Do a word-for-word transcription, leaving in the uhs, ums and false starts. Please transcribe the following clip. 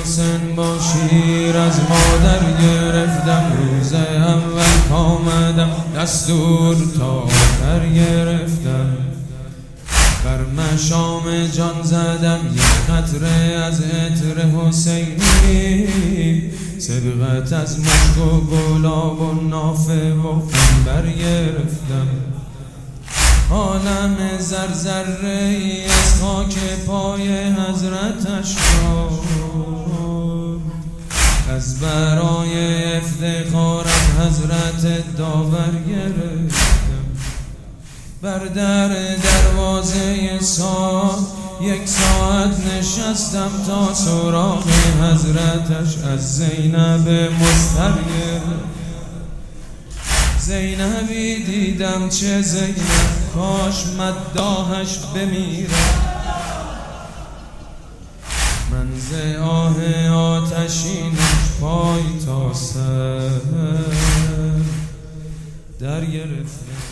حسین با شیر از مادر گرفتم، روز اول کامدم دستور تا در گرفتم، بر مشام جان زدم یک قطره از عطر حسینی، صبغت از مشک و گلاب و نافه و عنبر گرفتم، عالم زرزره‌ای از خاک پای حضرتش را از برای افتخار از حضرت داور گرفتم، بر در دروازه ساعت یک ساعت نشستم تا سراغ حضرتش از زینب مضطر گرفتم. زینبی دیدم چه زینب، کاش مداحش بمیرم، من ز آه آتشینش پای تا سر در گرفتم.